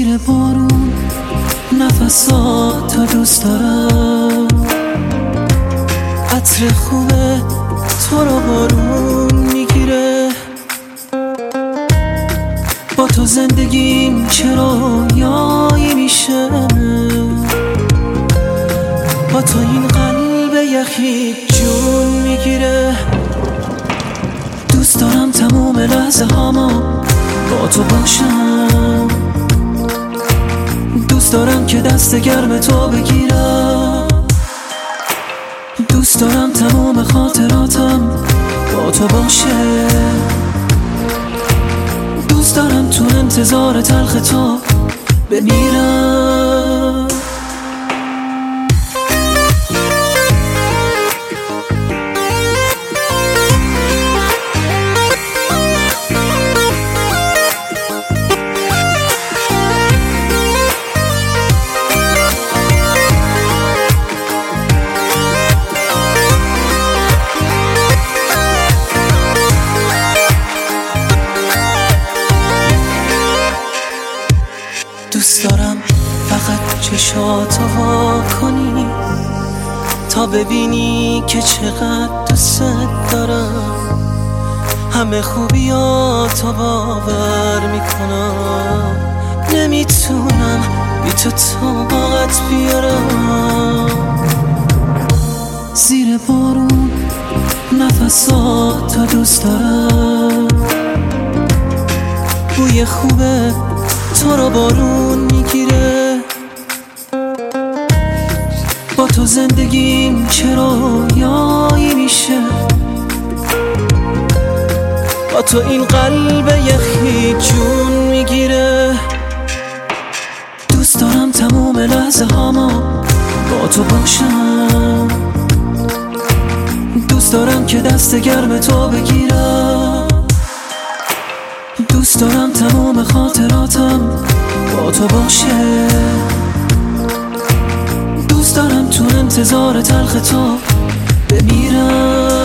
زیر بارون نفساتو دوست دارم، عطر خوبه تو رو بارون میگیره. با تو زندگیم چرا یایی میشه، با تو این قلب یخی جون میگیره. دوست دارم تموم لحظه هاما با تو باشم، دوست دارم که دست گرم تو بگیرم، دوست دارم تموم خاطراتم با تو باشه، دوست دارم تو انتظار تلخ تو بمیرم. دوست دارم فقط چشاتو وا کنی تا ببینی که چقدر دوست دارم. همه خوبیاتو باور میکنم، نمیتونم بی تو طاقت بیارم. زیر بارون نفساتو دوست دارم، بوی خوبه تو رو بارون میگیره. با تو زندگیم چرا یایی میشه، با تو این قلب یخی جون میگیره. دوست دارم تموم لحظه هاما با تو باشم، دوست دارم که دست گرم تو بگیرم، دوست دارم تمام خاطراتم با تو باشه، دوست دارم تو انتظار تلخ تو بمیرم.